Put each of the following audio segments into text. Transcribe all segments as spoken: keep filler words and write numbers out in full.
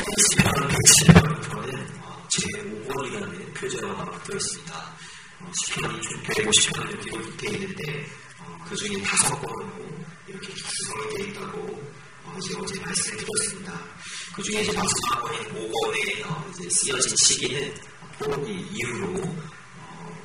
시편 백칠 편부터는 제오 권이라는 표제어가 붙어 있습니다. 시편이 총 백오십 편으로 기록이 되어 있는데 그 중에 다섯 권으로 이렇게 구성이 되어 있다고 이제 어제 말씀드렸습니다. 그 중에 이제 마지막 권인 오 권에 이제 쓰여진 시기는 포로기 이후로 어,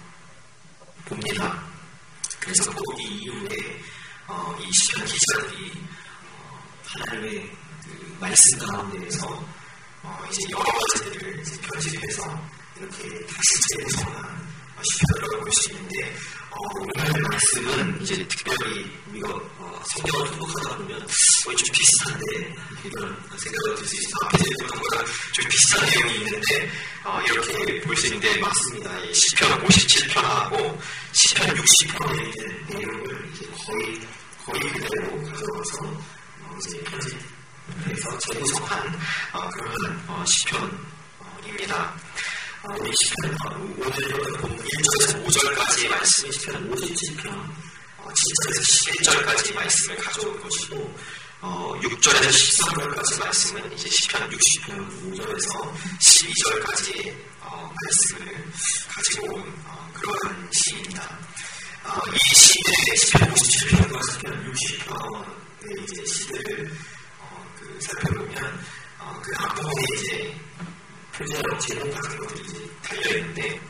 봅니다. 그래서 포로기 이후에 어, 이 시편 기자들이 어, 하나님의 그 말씀 가운데에서 어, 이제 여러 가지들을 이제 편집해서 이렇게 다시 재구성한 시편이라고 볼 수 있는데, 어, 오늘 말씀은 이제 특별히 우리가 어, 성경을 통독하다 보면 거의 좀 비슷한데 이런 생각을 들 수 있어요. 앞에 들었던 거랑 좀 비슷한 내용이 있는데 어, 이렇게 볼 수 있는데 맞습니다. 이 시편 오십칠 편하고 시편 육십 편에 있는 내용을 이제 거의 거의 그대로 가져와서 어, 이제 편집해서 재구성한 어, 그런 어, 시편입니다. 어, 이 시편 오늘 본 일 절에서 오 절까지의 말씀이 시편 오십칠 편, 어, 칠 절에서 십일 절까지의 말씀을 가져올 것이고, 어, 육 절에서 십삼 절까지 말씀은 이제 시편 육십 편 오 절에서 십이 절까지의 어, 말씀을 가지고 온 어, 그러한 시입니다. 어, 이 시들의 시편 오십칠 편과 시편 육십 편의 이제 시들을 어, 그 살펴보면 어, 그 앞부분에 이제 표제로 제목 같은 것들이 이제 달려있는데,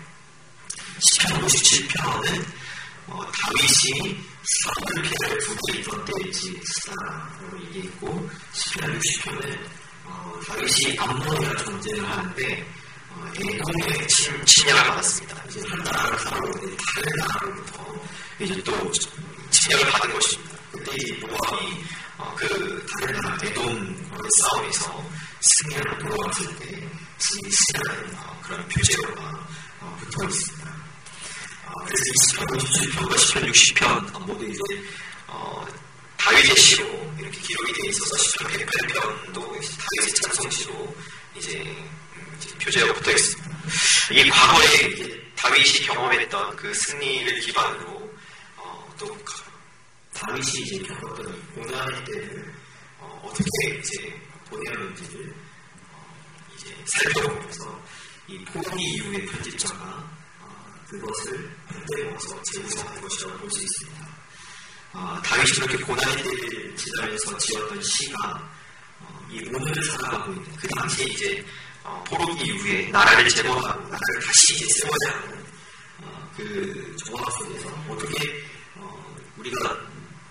시편 오십칠 편은 어, 다윗이 사울 패를 두고 있던 때에 지은 시다라고 얘기했고, 시편 육십 편은 어, 다윗이 암몬이랑 전쟁을 하는데 어, 에돔의 침, 침략을 받았습니다. 이제 한 나라를 살아오는데 다른 나라로부터 이제 또 침략을 받은 것입니다. 그때 이 모압이 어, 그 다른 나라 에돔과의 싸움에서 승리를 돌아왔을 때 진실한 어, 그런 표제어가 어, 붙어 있습니다. 어, 그래서 이 시편 오십칠 편과 시편 육십 편 어, 모두 이제 어, 다윗의 시로 이렇게 기록이 되어 있어서 시편 백팔 편도 다윗의 찬송시로 이제, 음, 이제 표제어가 붙어 있습니다. 이 과거에 이제 다윗이 경험했던 그 승리를 기반으로 어, 또 다윗이 이제 겪었던 이 고난의 때를 어, 어떻게 이제 보내었는지를 이제 살펴보면서 이 포로기 이후의 편집자가 어, 그것을 떼어서 재구성하는 것이라고 볼 수 있습니다. 어, 다윗이 그렇게 고난의 때를 지나면서 지었던 시가 어, 이 오늘을 살아가고 있는 그 당시에 이제 어, 포로기 이후에 나라를 재건하고 나라를 다시 이제 세워야 하는 어, 그 정황 속에서 어떻게 어, 우리가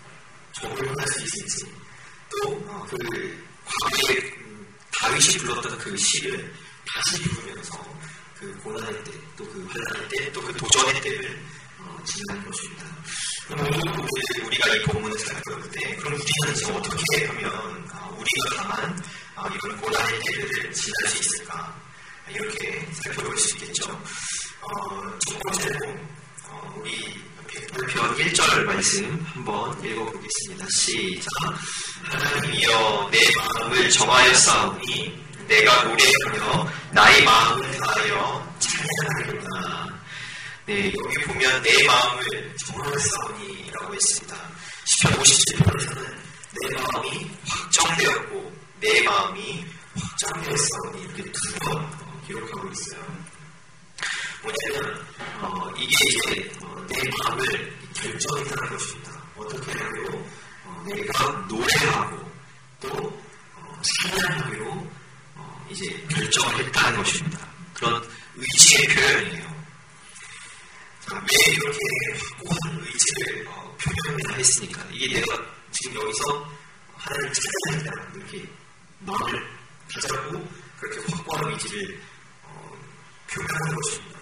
적응할 수 있을지, 또 어, 그 과거에 다윗이 불렀던 그 시를 다시 부르면서 그 고난의 때, 또 그 환난의 때, 또 그 도전의 때를 어, 지나는 것입니다. 그럼 오늘 우리가 이 본문을 살펴볼 때, 그럼 우리는 이제 어떻게 하면 어, 우리가 당한 어, 이런 고난의 때를 지날 수 있을까? 이렇게 살펴볼 수 있겠죠. 어, 첫 번째로 어, 우리 백팔 편 일 절 말씀 한번 읽어보겠습니다. 시작. 하나님이여 내 마음을 정하였사오니 내가 노래하며 나의 마음을 다하여 찬양하리로다. 네, 여기 보면 내 마음을 정하였사오니 라고 했습니다. 시편 오십칠 편에서는 내 마음이 확정되었고 내 마음이 확정되었사오니 이렇게 두 번 기록하고 있어요. 뭐냐면 어, 이게 이제 어, 내 마음을 결정했다는 것입니다. 어떻게 하기로 어, 내가 노래하고 또 어, 찬양하기로 어, 이제 결정을 했다는 것입니다. 그런 의지의 표현이에요. 자, 왜 이렇게 확고한 의지를 어, 표현을 했으니까? 이게 내가 지금 여기서 하나님 찬양한다 이렇게 마음을 다잡고 그렇게 확고한 의지를 어, 표현하는 것입니다.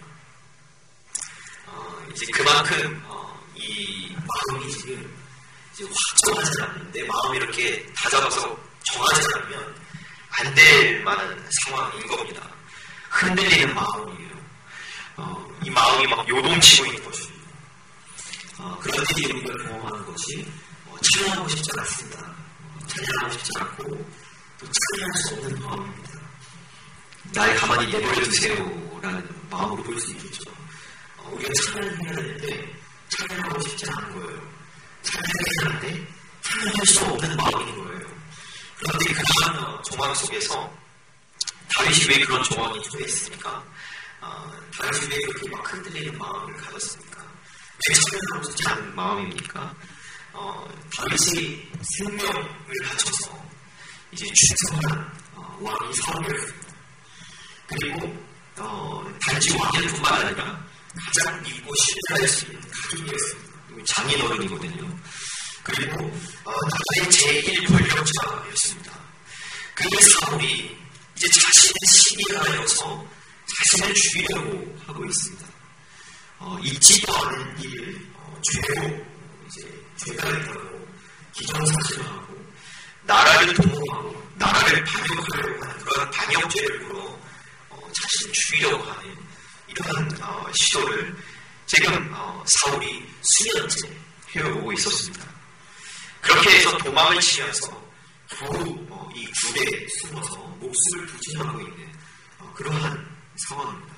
어, 이제 그만큼 어, 이 마음이 지금 이제 확정하지 않는 내 마음이 이렇게 다잡아서 정하지 않으면 안 될 만한 상황인 겁니다. 흔들리는 마음이에요. 어, 이 마음이 막 요동치고 있는 것입니다. 어, 그런 일이 우리가 경험하는 것이 어, 찬양하고 싶지 않습니다. 어, 찬양하고 싶지 않고 또 찬양할 수 없는 마음입니다. 날 가만히 내버려 두세요라는 마음으로 볼 수 있겠죠. 어, 우리가 찬양해야 되는데 찬양하고 싶지 않은 거예요. 찬양해야 하는데 찬양할 수 없는 마음인 거예요. 그런데 그러한 어, 정황 속에서 다윗이 왜 그런 조언이 처했습니까? 어, 다윗이 왜 그렇게 막 흔들리는 마음을 가졌습니까? 왜 참여하고 싶지 않은 마음입니까? 어, 다윗이 생명을 바쳐서 이제 충성한 어, 왕이 사울이었습니다. 그리고 어, 단지 왕일뿐만 아니라 가장 믿고 신뢰할 수 있는 가족이었습니다. 장인어른이거든요. 그리고 어, 나라의 제일 권력자였습니다. 그 사울이 이제 자신의 신이 하여서 자신을 죽이려고 하고 있습니다. 어, 잊지도 않은 일을 어, 죄로 이제 죄가 있다고 기정사실하고 나라를 도모하고 나라를 반역하려고 하는 그런 반역죄를 물어 어, 자신을 죽이려고 하는 이러한 어, 시도를 지금 어, 사울이 수년째 해오고 있었습니다. 그렇게 해서 도망을 치면서 겨우 어, 이 굴에 숨어서 목숨을 부지하고 있는 어, 그러한 상황입니다.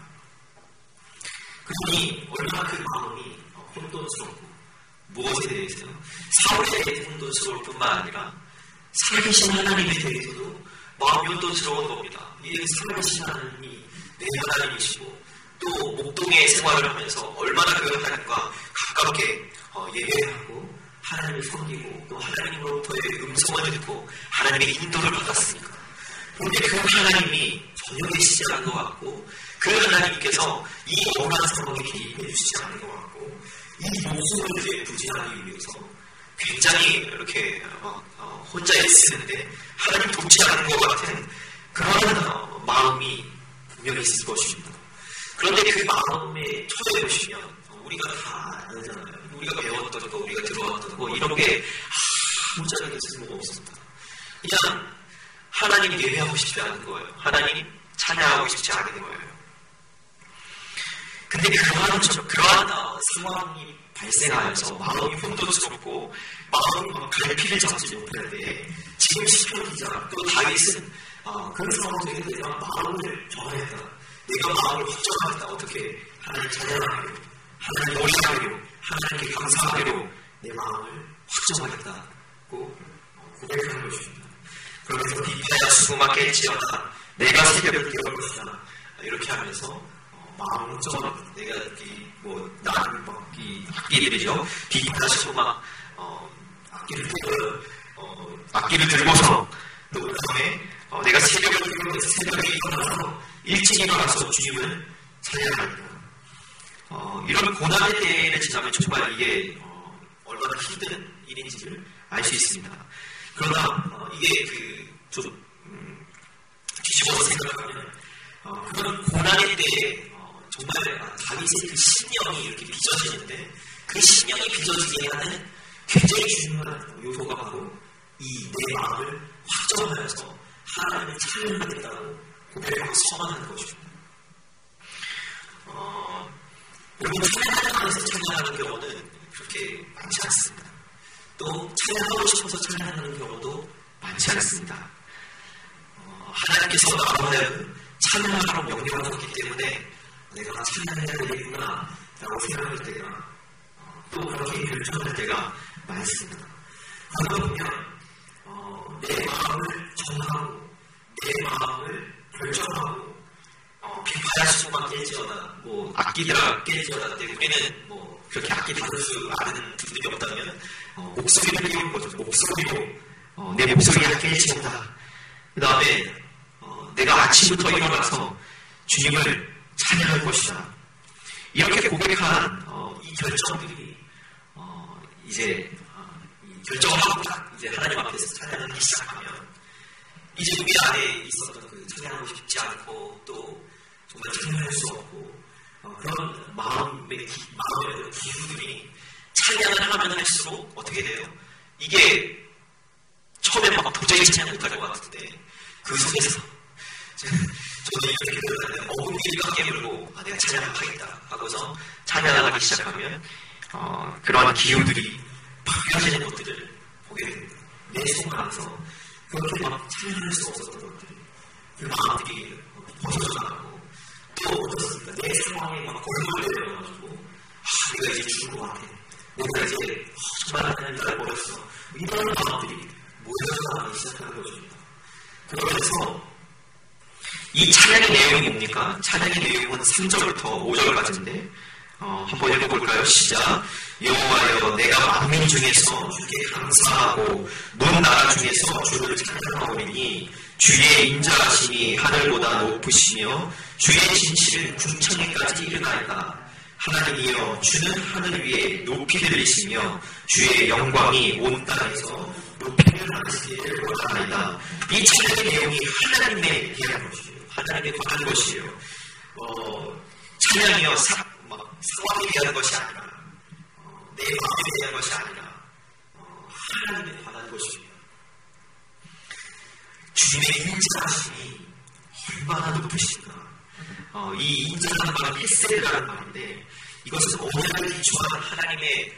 그러니 얼마나 그 마음이 어, 혼돈스럽고 무엇에 대해서요? 사울에 대해 혼돈스러울 뿐만 아니라 살아계신 하나님에 대해서도 마음이 혼돈스러운 겁니다. 이게 살아계신 하나님이 내 하나님이시고 또 목동의 생활을 하면서 얼마나 그 하나님과 가깝게 어, 예배하고 하나님을 섬기고 또 하나님으로부터의 음성을 듣고 하나님의 인도를 받았으니까. 그런데 그 하나님이 전혀 계시지 않은 것 같고 그 하나님께서 이 어려운 상황에 개입해 주시지 않은 것 같고 이 목숨을 이제 부지하기 위해서 굉장히 이렇게 어, 어, 혼자 있으는데 하나님 돕지 않은 것 같은 그런 어, 마음이 분명히 있을 것입니다. 그런데 그 마음에 처해 보시면 우리가 다 알잖아요. 우리가 배웠던 거, 우리가 들어왔던 거 이런 게 아무 자격이 쓸모가 없습니다. 그냥 하나님 예배하고 싶지 않은 거예요. 하나님 찬양하고 싶지 않은 거예요. 근데 그러한, 그러한 어, 상황이 발생하면서 마음이 혼돈스럽고 마음이 막 갈피를 잡지 못할 때 지금 시편 기자 또 다윗은 어, 그 상황 속에 내가 마음을 정하였다. 내가 마음을 확정하였다. 어떻게 하나님 찬양하기로 하나님 노래하기로 하나님께 감사하기로 내 마음을 확정하였다고 고백하는 것입니다. 그러면서 비파야 수고만 깰지어다 내가 새벽을 깨울 것이다. 이렇게 하면서 어, 마음을 확정합니다. 내가 이 뭐 나는 이 악기들이죠. 비파야 수고만 어, 악기를 들고 어, 악기를 들고서 또 그다음에 어, 내가 새벽을 깨우면서 새벽에 일어나서 일찍 일어나서 주님을 찬양합니다. 어, 이런 고난의 때를 지나면 정말 이게 어, 얼마나 힘든 일인지를 알 수 있습니다. 그러나 어, 이게 그 좀 음, 뒤집어서 생각하면 어, 그런 고난의 때에 어, 정말 아, 다윗의 그 신령이 이렇게 빚어지는데 그 신령이 빚어지게 하는 굉장히 중요한 요소가 바로 이 내 마음을 확정하여서 하나님을 찬양하겠다고 고백하고 선언하는 것입니다. 어, 여러분 찬양하면서 찬양하는 경우는 그렇게 많지 않습니다. 또 찬양하고 싶어서 찬양하는 경우도 많지 않습니다. 어, 하나님께서 나로 하여금 찬양하라고 명령하셨기 때문에 내가 찬양해야 되겠구나 라고 생각할 때가 어, 또 그렇게 결정할 때가 많습니다. 그러다 보면 어, 내 마음을 정하고 내 마음을 결정하고 어, 비파야 수고만 깨지어다 뭐 악기들아 깨지어다 때 우리는 뭐 그렇게 악기 받을 수 아는 분들이 없다면 어, 목소리를 깨우는 거죠. 목소리로 어, 내 목소리가 깨지어다. 그 다음에 어, 내가 아침부터 일어나서 주님을 찬양할 것이다. 이렇게 고백한 어, 이 결정들이 어, 이제 어, 이 결정을 하고 이제 하나님 앞에서 찬양하기 시작하면 이제 우리 안에 있었던 그 찬양하고 싶지 않고 또 정말 찬양할 수 없고 어, 그런 마음의 기, 마음의 기후들이 찬양을 하면 할수록 어떻게 돼요? 이게 처음에 막 도저히 찬양 못할 것 같은데 그 속에서 저는 이렇게 되면 어금니가 깨물고 아, 내가 찬양을 하겠다 하고서 찬양하기 시작하면 어, 그러한 기후들이 바뀌어지는 것들을 보게 됩니다. 내 속안에서 그렇게 막 찬양할 수 없었던 것들 그 마음들이 벗어져 나가고 또 어떻습니까? 내 상황에 막 골몰려가지고 아 내가 이제 죽을 것 같아 내가 이제 어, 정말 하나님 나를 버렸어 이런 마음들이 모여서 나가기 시작하는 것입니다. 그러면서 이 찬양의 내용이 뭡니까? 찬양의 내용은 삼 절부터 오 절까지인데 어, 한번 읽어볼까요? 시작. 여호와여 내가 만민 중에서 주께 감사하고 먼 나라 중에서 주를 찬양하오리니 주의 인자하심이 하늘보다 높으시며 주의 진실은 궁창에까지 이르나이다. 하나님이여 주는 하늘 위에 높이 들리시며 주의 영광이 온 땅에서 높이를 하시기를 원하나이다. 이 찬양의 내용이 하나님에 대한 것이에요. 하나님에 관한 것이에요. 어, 찬양이여 사, 막, 상황에 대한 것이 아니라 어, 내 마음에 대한 것이 아니라 어, 하나님에 관한 것입니다. 주님의 인자하심이 얼마나 높으신가. 어, 이 인자라는 말은 헤세드라는 말인데 이것은 언약을 기초한 하나님의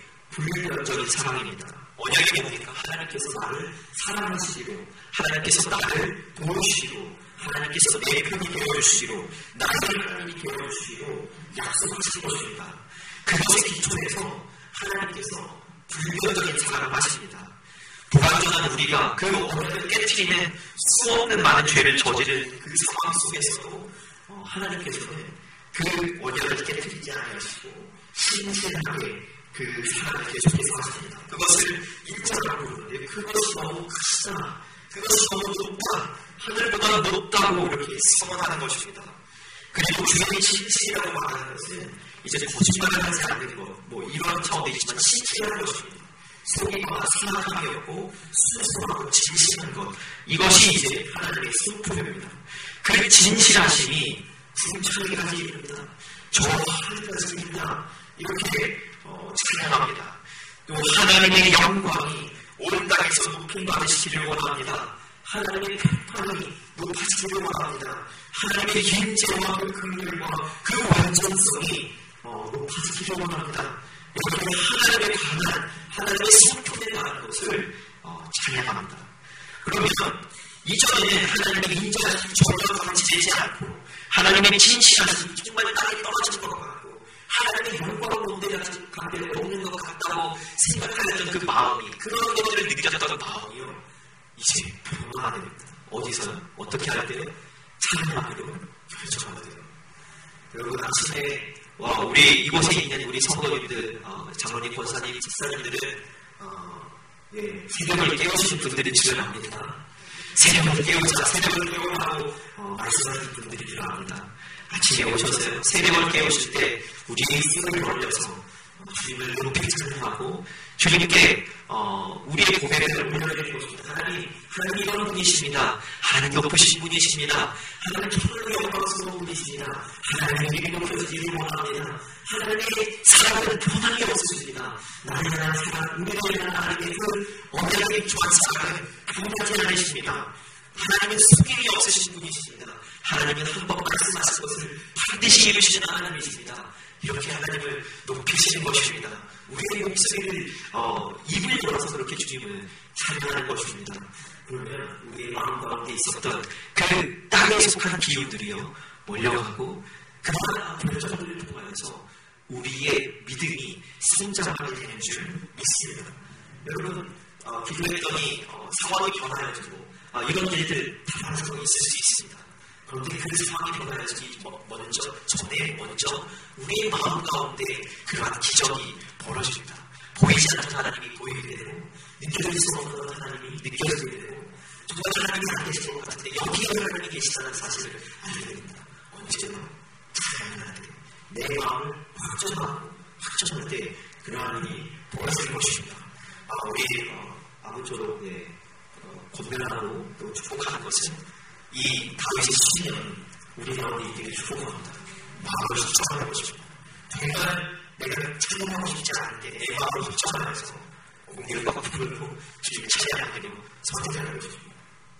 불변적인 사랑입니다. 언약이 뭡니까? 하나님께서 나를 사랑하시기로, 하나님께서 나를 도우시기로, 하나님께서 내 편이 되어주시기로, 나의 하나님이 되어주시기로 약속하신 것입니다. 그것에 기초해서 하나님께서 불변적인 사랑을 하십니다. 불완전한 우리가 그 언약을 깨트리는 수없는 많은 죄를 저지른 그 상황 속에서도 어, 하나님께서는 그 언약을 깨트리지 않으시고 신실하게 그 사랑을 계속해서 하십니다. 그것을 인자라고 부르는데 그것이 너무 크다, 그것이 너무 높다, 하늘보다 높다고 이렇게 선언하는 것입니다. 그리고 주님이 진실이라고 말하는 것은 이제 거짓말을 하지 않는 것, 뭐 이런 차원도 있지만 신실한 것입니다. 속이거나 사랑함이 없고 순수하고 진실한 것, 이것이 이제 하나님의 성품입니다. 그 진실하심이 궁창에까지 이릅니다. 저 하늘까지 이릅니다. 이렇게 어, 찬양합니다. 또 하나님의 영광이 온 땅에서 높임 받으시기를 원합니다. 하나님의 평판이 높아지기를 원합니다. 하나님의 인재와 그 긍휼과 그 완전성이 어, 높아지기를 원합니다. 이렇게 하나님에 관한 하나님의 성품에 관한 것을 어, 찬양합니다. 그러면 이전에는 하나님의 인자하심이 전혀 감지되지 않고 하나님의 진실하심이 정말 땅에 떨어지는 것 같고 하나님의 영광 가운데 없는 것 같다고 생각하였던 그 마음이, 그런 것들을 느꼈던 마음이요, 이제 변화가 됩니다. 어디서요? 어떻게 할 때요? 찬양하기로 결정하게 돼요. 여러분 아침에 와, 우리 이곳에 있는 우리 성도님들, 어, 장로님, 권사님, 집사님들은 어, 예, 새벽을 깨우신 분들이 필요합니다. 새벽을 깨우자, 새벽을 깨우라고 어, 말씀하시는 분들이 필요합니다. 아침에 오셔서요, 새벽을 깨우실 때 우리의 손을 올려서 어, 주님을 높이 찬양하고 주님께 어, 우리의 고백을 올려드리는 것입니다. 하나님, 하나님 이런 분이십니다. 하나님 높으신 분이십니다. 하나님 천국의 영광스러운 분이십니다. 하나님의 이름을 높여주시기 원합니다. 하나님의 사랑은 변함이 없으십니다. 나의 나라 사랑, 우리의 나라 하나님의 그 언약의 좋은 사랑은 변하지 않으십니다. 하나님은 속임이 없으신 분이십니다. 하나님은 한 번 말씀하신 것을 반드시 이루시는 하나님이십니다. 이렇게 하나님을 높이시는 것입니다. 우리의 목소리를 어, 입을 열어서 그렇게 주님을 찬양하는 것입니다. 그러면 우리의 마음 가운데 있었던 그 땅에 속한 기운들이요 몰려가고 그러한 별점들을 통하여서 우리의 믿음이 성장하게 되는 줄 믿습니다. 여러분 어, 기도했더니 어, 상황이 변화해지고 어, 이런 일들 다 있을 수 있습니다. 그런데 그 상황이 변화해지기 먼저 전에 먼저 우리의 마음 가운데 그러한 기적이 벌어집니다. 보이지 않는 하나님이 보이게 되고 느껴질 수 없는 하나님이 느껴지게 되고 정말 하나님이 안 계신 것 같은데 여기에 하나님이 계시다는 사실을 알게 됩니다. 언제나 찬양해야 돼요. 내 마음을 확정하고 확정할 때 그 하나님이 벌어지는 것입니다. 아, 우리 어, 아무쪼록 네, 어, 권면하고 또 축복하는 것은 이 다윗의 신념이 우리 가운데 있기를 축복합니다. 마음을 확정하는 것입니다. 정말 내가 찬양하고 싶지 않은데 내 마음을 확정하면서 공격과 부르고 주님을 찬양하기로 선택하는 것입니다.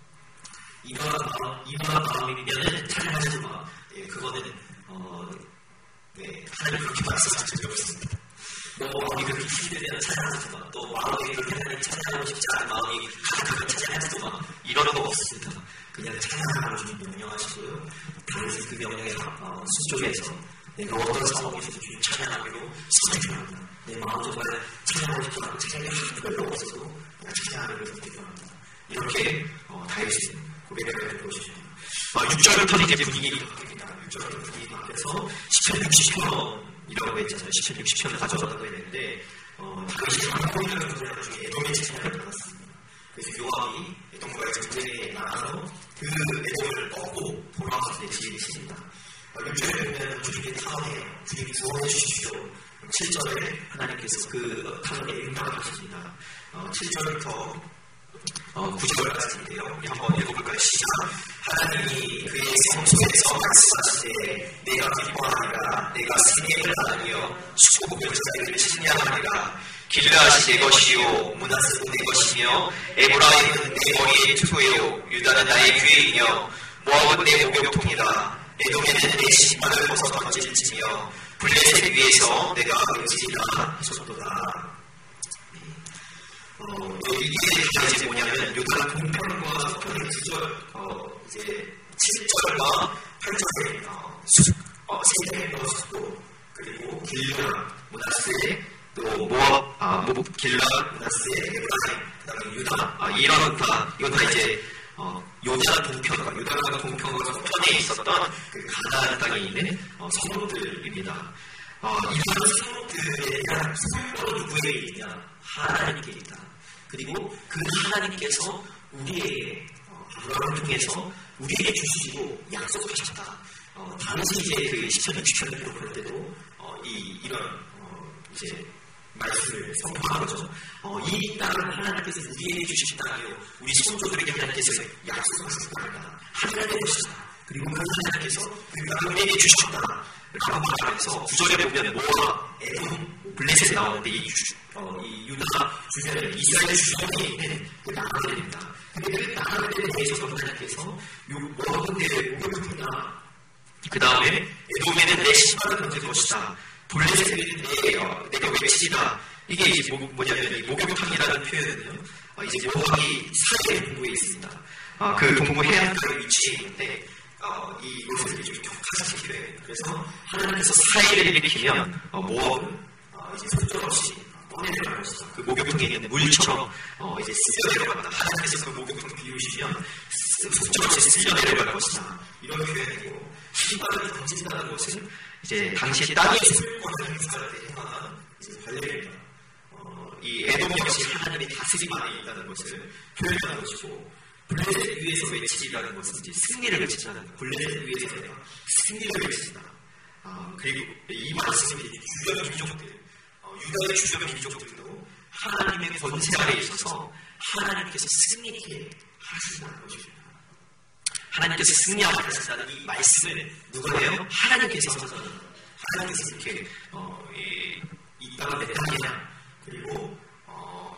이러한 마음, 이러한 마음이면 찬양하지 마. 예, 그거는 어, 네, 하나님 그렇게 말씀하신 적이 없습니다. 너 마음이 그렇게 힘이 되면 찬양하지 마. 또 마음이 그렇게 하나님 찬양하고 싶지 않은 마음이 가득하면 찬양하지도 마. 이러는 거 없습니다. 그냥 찬양하라고 주님 명령하시고요. 다윗은 그 명령에 어, 순종해서 내가 어떤 상황에서도 주님 찬양하기로 선택합니다. 내 마음 정말 찬양하고 싶지 않고 찬양이 별로 없어도 그냥 찬양하기로 선택합니다. 이렇게 어, 다윗은 고백을 하는 것입니다. 어, 육 절부터는 이제 분위기가 바뀝니다. 육 절부터 분위기가 바뀌어서 시편 육십 편이라고 했잖아요. 시편 육십 편을 가져왔다고 했는데, 어, 다윗이 장군이라는 전쟁 중에 에돔의 지진을 받았습니다. 그래서 요압이 에돔과의 전쟁에 나가서 그 에돔을 꺾고 돌아와서 내 지혜를 칩니다. 육 절에 보면 주님이 타원해요. 주님이 구원해 주십시오. 칠 절에 하나님께서 그 타원에 응답을 하십니다. 어, 칠 절부터 어, 구 절까지인데요. 우리 한번 읽어볼까요? 시작. 하나님이 그의 성소에서 말씀하시되 내가 기뻐하리라. 내가 승리를 하나니여 수고의 자들을 칭량하리라. 길르앗이 내 것이요 므낫세는 내 것이며 에브라임은 내 머리의 투구요 유다는 나의 귀에이며 모압은 내 목욕통이라. 에돔에는 내 신발을 벗어 던질지며 블레셋 위에서 내가 외치리라 하셨도다. 어, 이게 이제 뭐냐면 요단 동편과 서편의 두 절, 어, 이제 칠 절과 팔 절에 어, 수, 어, 세대의 수도 그리고 길르앗, 므낫세 또 모압, 아, 모압, 길르앗, 므낫세, 에브라임, 그다음에 유다, 아, 이런 다 이건 다 이제 어, 요단 동편과 요단과 동편과 서편에 있었던 그 가나안 땅에 있는 어, 성읍들입니다. 어, 이런 성읍들에 대한 소유권은 누구에게 있냐? 하나님께 있다. 그리고 그 하나님께서 우리에게 아브라함을 통해서 우리에게 주시고 약속하셨다. 어, 당시 이제 그 시편 육십 편을 기록할 때도 어, 이 이런 어, 이제 말씀을 선포한 거죠. 어, 이 땅은 하나님께서 우리에게 주신 땅이요 우리 선조들에게 하나님께서 약속하신 땅이다. 하나님의 것이다. 그리고 그 하나님께서 그 땅을 우리에게 주셨다. 라고 말하면서 구 절에 보면 모압, 에돔, 블레셋이 나오는데 이, 어, 이 유다 주변에 이스라엘 주변에 있는 그 나라들입니다. 근데 그 나라들에 대해서 하나님께서 모압은 내 목욕통이다. 그 다음에 에돔에는 내 신발을 던질 것이다. 블레셋에는 내, 어, 내가 외치리다. 이게 이제 뭐, 뭐냐면 이 목욕탕이라는 표현은요. 어, 이제 모압이 사해 동부에 있습니다. 어, 그 동부 해안가에 위치해 있는데 어, 이곳을 좀 격화시키려 해요. 그래서 하나님께서 사해를 일으키면 어, 모압은 어, 이제 속절없이 떠내려갈 것이다. 그 목욕통에 있는 물처럼 어, 이제 쓸려 내려간다. 하나님께서 그 목욕통 비우시면 속절없이 쓸려 내려갈 것이다. 이런 표현이고 신발을 던진다는 것은 이제 당시 땅의 소유권을 행사할 때 행하는 이제 관례입니다. 어, 이 에돔 역시 하나님의 다스림 안에 있다는 것을 표현하는 것이고 블레셋 위에서 외치리라는 것은 이제 승리를 외치자는 거예요. 블레셋 위에서 내가 승리를 외치다. 아, 그리고 이 말씀이 주변 민족들, 어, 유다의 주변 민족들도 하나님의 권세 아래에 있어서 하나님께서 승리케 하신다는 것입니다. 하나님께서 승리하게 하신다는 이 말씀을 누가 해요? 하나님께서 하셔서 하나님께서 이렇게 어, 이, 이 땅은 내 땅이냐 그리고 어,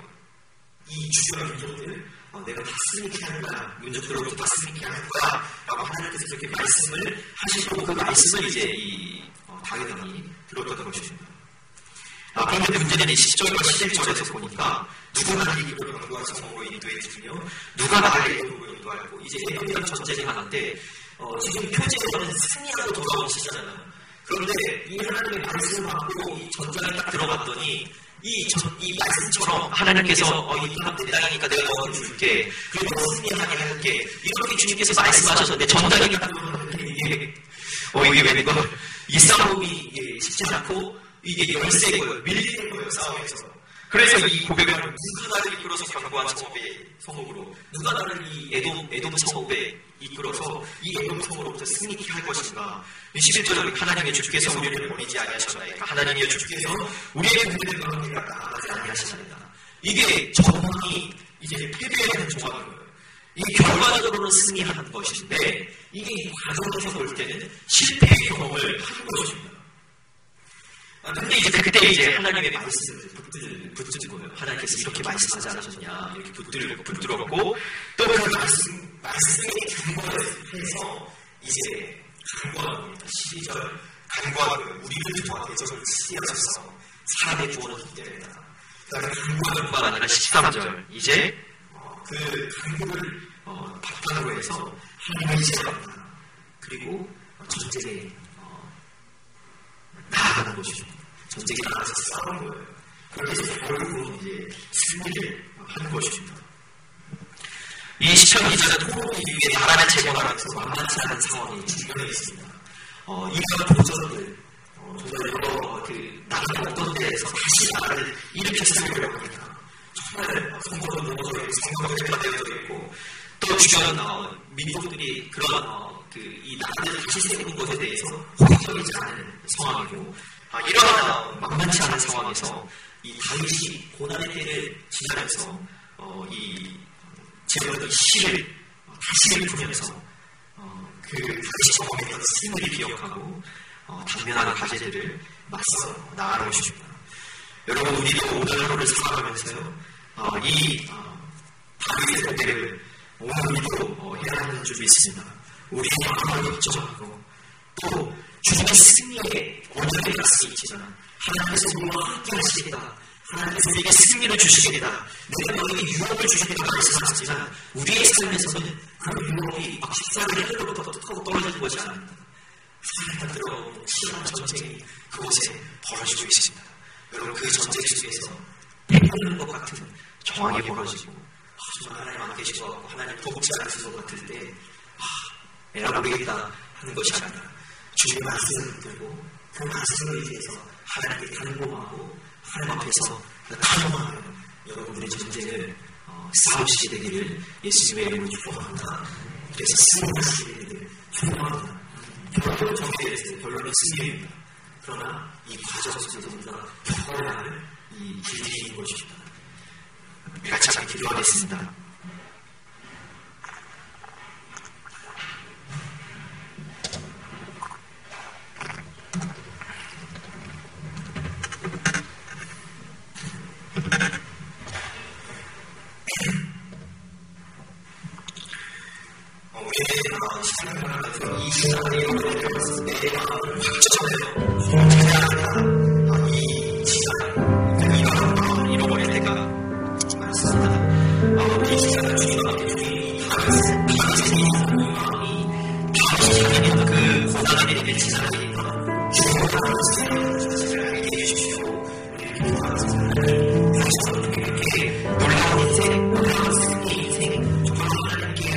이 주변 민족들 어, 내가 다 승리케 할 거야. 민족들로부터 다 승리케 할 거야. 라고 하나님께서 그렇게 말씀을 하시고 그 말씀을 이제 이 어, 다윗 왕이 들었던 것입니다. 아, 그런데 문제는 이 십 절과 십일 절에서 보니까 누가 나에게 이끌어 강구한 성으로 인도해주며 누가 나에게 이끌어 인도하고 이제 에돔이랑 전쟁이 하는데 어, 지금 표제에서는 승리하고 돌아온 시잖아요. 그런데 이 하나님의 말씀을 받고 이 전장에 딱 들어갔더니 이, 전, 이 말씀처럼 하나님께서 어, 이 땅 내 땅이니까 내가 너한테 줄게 그리고 승리하게 할게 이렇게 주님께서 말씀하셨는데 전장에 딱 들어갔는데 이게 어, 이게 왜 이거 이 싸움이 예, 쉽지 않고 이게 열세인 거예요. 밀리는 거예요. 싸움에서. 그래서 이 고백을 누가 나를 이끌어서 강구한 성읍에 성읍으로 누가 나를 이 에돔, 에돔 성읍에 이끌어서 이 에돔 성으로부터 승리케 할 것인가. 십일 절에 하나님의 주께서 우리를 버리지 아니하셨나이까. 하나님의 주께서 우리의 문제를 그렇게 나아가지 아니하시나이다. 이게 정황이 이제 패배하는 조각인 거예요. 이 결과적으로는 승리하는 것인데 이게 이 과정에서 볼 때는 실패의 경험을 하는 것입니다. 아, 근데 이제 그때 이제 하나님의 말씀을 붙들, 붙든 거예요. 하나님께서 이렇게 말씀하지 않으셨냐. 이렇게 붙들고, 붙들었고, 또 그 말씀, 말씀에 간과를 해서 이제 간과하는 겁니다. 십이 절, 간과하고 우리를 통한 대적을 치하셔서 사람의 구원을 얻게 된다. 그 다음에 간과하는 뿐만 아니라 십삼 절, 이제 어, 그 간구를 어, 바탕으로 해서 하나님의 제자입니다. 그리고 어, 전쟁에 나아가는 것이죠. 전쟁에 나가서 싸우는 거예요. 그렇게 해서 결국은 이제 승리를 하는 것입니다. 이 시편 기자는 토록 이후에 나라를 재건하면서 만만치 않은 상황이 주변에 있습니다. 어, 이런 도전들, 어, 정말 여러 그 나라가 어떤 데에서 다시 나라를 일으켜 세우려고 하니까 정말 성공도 무너져 있고 성공도 되어져 있고 또 주변 어, 민족들이 그런 어, 그 이 나라를 다시 세우는 것에 대해서 호의적이지 않은 상황이고 아, 이러한 어, 만만치 않은 상황에서 이 다윗이 고난의 때를 지나면서 어, 이 제가 이 시를 어, 다시 읽으면서 어, 그 다윗이 경험했던 승리를 기억하고 어, 당면한 과제들을 맞서 나아가고 싶습니다. 여러분 우리도 오늘 하루를 살아가면서요 어, 이 어, 다윗의 고백을 오늘 우리도 어, 해야 하는 줄이 있습니다. 우리의 마음을 걱정하고 또 주님의 승리에 언약을 갖수 있지만 하나님께서 우리와 함께 하시겠다. 하나님께서 우리에게 승리를 주시겠다. 내가 너에게 유혹을 주시겠다 말씀하셨지만 우리의 삶에서는 그 유혹이 막 십자가의 하늘로부터 타고 떨어지는 것이 아닙니다. 살다 들어온 치열한 전쟁이 그곳에 벌어지고 있습니다. 여러분 그 전쟁 속에서 패하는 것 같은 정황이 벌어지고 아, 정말 하나님 안 계신 것 같고 하나님 돕지 않으신 것 같을 때 아, 에라 모르겠다 하는 것이 아니라 주님의 말씀을 듣고 그 말씀을 위해서 하나님께 단고하고 하나님 앞에서 탄원하여 여러분들의 전쟁을 어, 싸우시게 되기를 예수님의 이름으로 축복합니다. 그래서 승리하시게 되기를 축복합니다. 결론은 정리해서 결론은 승리입니다. 그러나 이 과정 속에서 우리가 겪어야 할 이 길들이 있는 것입니다. 같이 함께 기도하겠습니다. 우리의 시간을 하면서 이 시간에 내 마음을 확정해요. 제가 이 시간, 이런 마음을 잃어버릴 때가 많습니다. 이 시간을 주님 앞에 주님이 다윗의 마음이 다윗이 그 고난의 때를 지나가니까 주님의 마음을 자신을 알게 해주십시오. 이렇게 기도하겠습니다. 다윗은 이렇게 놀라운 인생, 놀라운 승리 인생, 정말 하나님께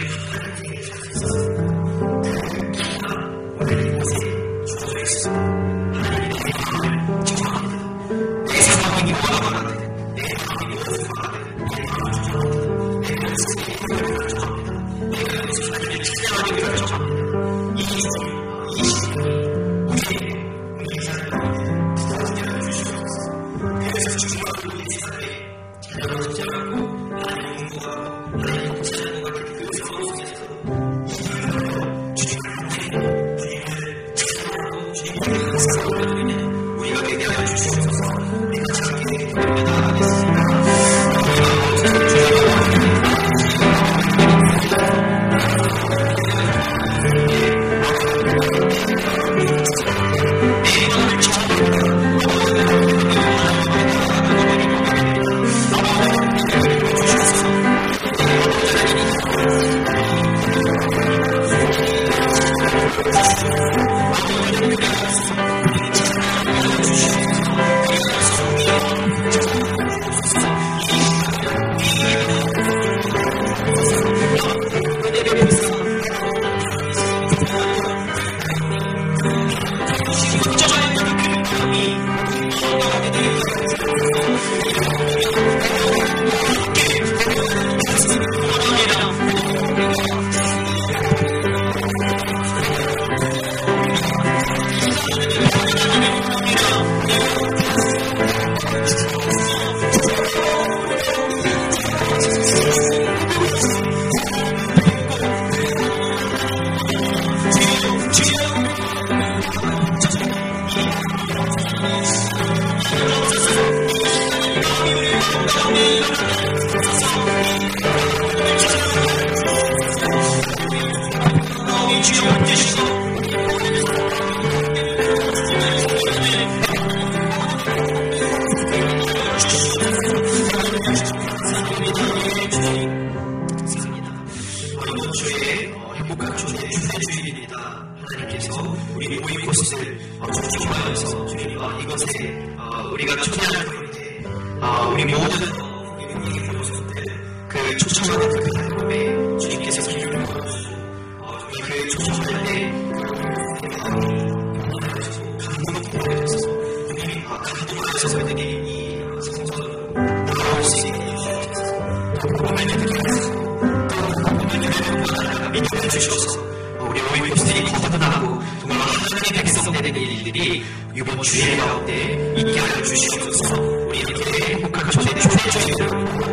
우리가 초대하는 것인데, 아, 우리 모든 우리를 초청하는 그 날봄에 주님께서 기름을 부어주시고 정말 그 초청할 때 감동을 보게 됐어서 주님이 감동하셔서 우리에게 이 성전으로 나아올 수 있게 해주셔서 복음을 드리면서 믿음을 주셔서 우리 오이코스들이 거듭나고 정말 하나님의 백성되는 일들이 이번 주일 가운데 있게 하여 주시옵소서. 우리 이렇게 행복한 초대를 초대해 주시옵소서.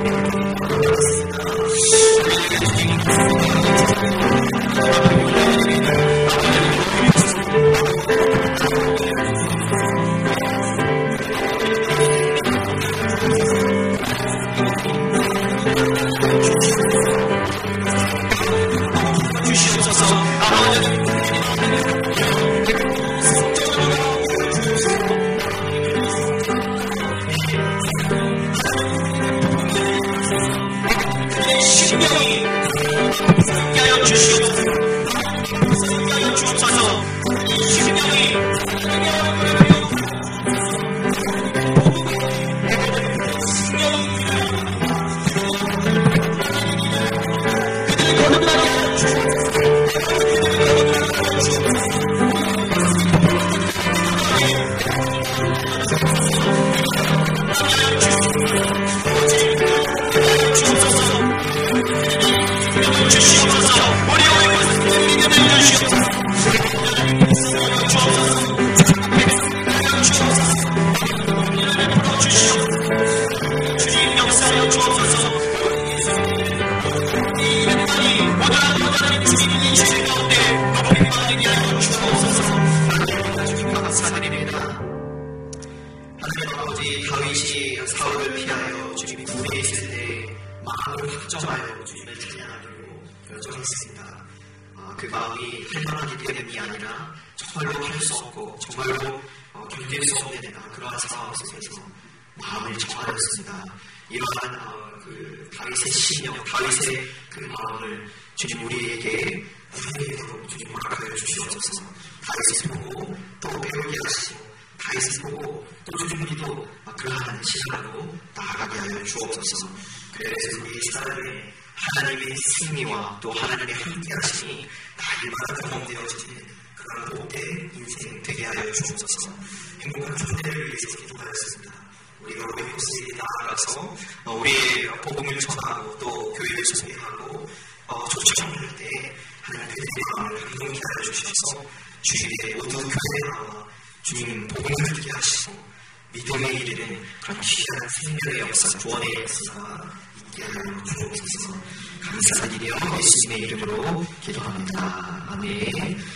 그 마음이 할만하기 때문이 아니라 정말로 할 수 없고 정말로 어, 견딜 수 없는 그러한 상황 속에서 마음을 정하였습니다. 이러한 어, 그 다윗의 심령, 다윗의 그 마음을 주님 우리에게 우리에게도 주님 허락하여 주시옵소서. 다윗을 보고 또 배우게 하시고 다윗을 보고 또 주님 우리도 그러한 시간으로 나아가게 하여 주옵소서. 그래서 우리 사람의 하나님의 승리와 또 하나님의 함께하심이 날마다 경험되어지는 그런 복된 인생 되게 하여 주옵소서. 행복한 존재를 위해서 기도하였습니다. 우리가 오이코스에 나아가서 어, 우리의 복음을 전하고 또 교회를 소개하고 어, 초청할 때 하나님 그들의 마음을 감동케 하여 주셔서 주님의 모든 교회와 주님 복음을 듣게 하시고 믿음에 이르는 그런 귀한 생명의 역사, 구원의 역사가 있게 하여 주옵소서. 감사드리며 예수님의 이름으로 기도합니다. 아멘.